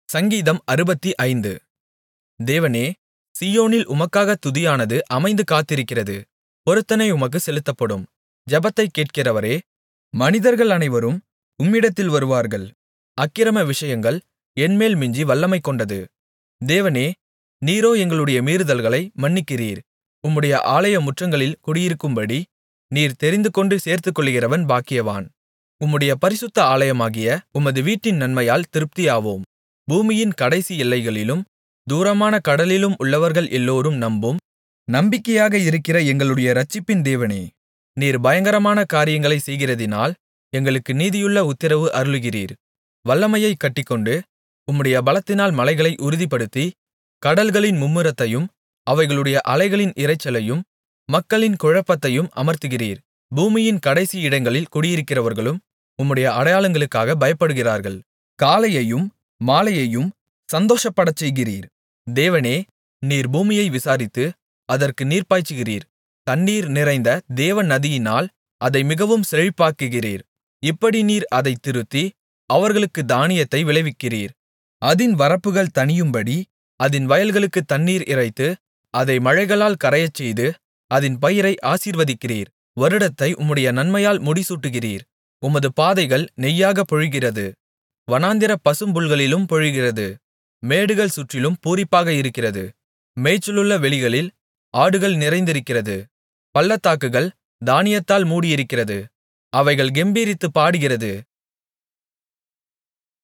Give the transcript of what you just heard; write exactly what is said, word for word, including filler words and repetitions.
சங்கீதம் அறுபத்தைந்து. தேவனே, சீயோனில் உமக்காகத் துதியானது அமைந்து காத்திருக்கிறது. பொருத்தனை உமக்குச் செலுத்தப்படும். ஜெபத்தைக் கேட்கிறவரே, மனிதர்கள் அனைவரும் உம்மிடத்தில் வருவார்கள். அக்கிரம விஷயங்கள் என்மேல் மிஞ்சி வல்லமை கொண்டது. தேவனே, நீரோ எங்களுடைய மீறுதல்களை மன்னிக்கிறீர். உம்முடைய ஆலய முற்றங்களில் குடியிருக்கும்படி நீர் தெரிந்துகொண்டு சேர்த்துக்கொள்ளுகிறவன் பாக்கியவான். உம்முடைய பரிசுத்த ஆலயமாகிய உமது வீட்டின் நன்மையால் திருப்தியாவோம். பூமியின் கடைசி எல்லைகளிலும் தூரமான கடலிலும் உள்ளவர்கள் எல்லோரும் நம்பும் நம்பிக்கையாக இருக்கிற எங்களுடைய இரட்சிப்பின் தேவனே, நீர் பயங்கரமான காரியங்களைச் செய்கிறதினால் எங்களுக்கு நீதியுள்ள உத்திரவு அருளுகிறீர். வல்லமையைக் கட்டிக்கொண்டு உம்முடைய பலத்தினால் மலைகளை உறுதிப்படுத்தி, கடல்களின் மும்முரத்தையும் அவைகளுடைய அலைகளின் இரைச்சலையும் மக்களின் குழப்பத்தையும் அமர்த்துகிறீர். பூமியின் கடைசி இடங்களில் குடியிருக்கிறவர்களும் உம்முடைய அடையாளங்களுக்காக பயப்படுகிறார்கள். காலையையும் மாலையையும் சந்தோஷப்படச்செய்கிறீர். தேவனே, நீர் பூமியை விசாரித்து அதற்கு நீர் பாய்ச்சுகிறீர். தண்ணீர் நிறைந்த தேவ நதியினால் அதை மிகவும் செழிப்பாக்குகிறீர். இப்படி நீர் அதைத் திருத்தி அவர்களுக்குத் தானியத்தை விளைவிக்கிறீர். அதின் வரப்புகள் தணியும்படி அதின் வயல்களுக்குத் தண்ணீர் இறைத்து அதை மழைகளால் கரையச்செய்து அதின் பயிரை ஆசீர்வதிக்கிறீர். வருடத்தை உம்முடைய நன்மையால் முடிசூட்டுகிறீர். உமது பாதைகள் நெய்யாகப் பொழிகிறது. வனாந்திர பசும்புல்களிலும் பொழிகிறது. மேடுகள் சுற்றிலும் பூரிப்பாக இருக்கிறது. மேய்ச்சலுள்ள வெளிகளில் ஆடுகள் நிறைந்திருக்கிறது. பள்ளத்தாக்குகள் தானியத்தால் மூடியிருக்கிறது. அவைகள் கெம்பீரித்துப் பாடுகிறது.